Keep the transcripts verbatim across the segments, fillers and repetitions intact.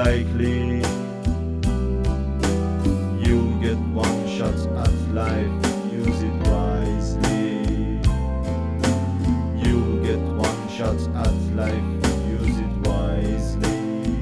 unlikely. You get one shot at life, use it wisely. You get one shot at life, use it wisely.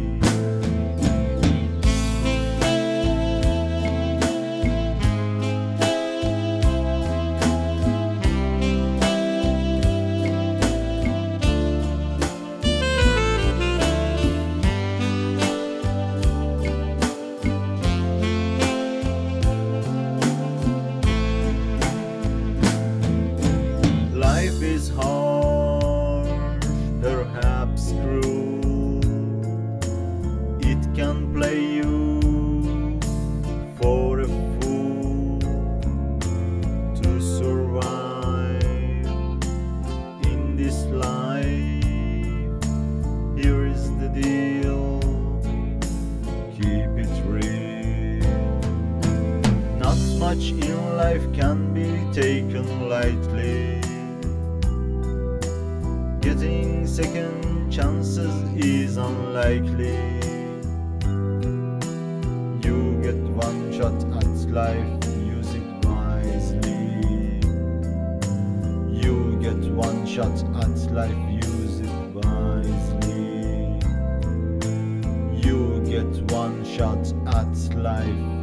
Life is hard, perhaps cruel. It can play you for a fool to survive in this life. Here is the deal, keep it real. Not much in life can be taken lightly. Getting second chances is unlikely. You get one shot at life, use it wisely. You get one shot at life, use it wisely. You get one shot at life,